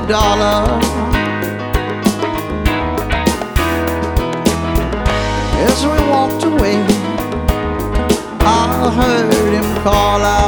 $1. As we walked away, I heard him call out,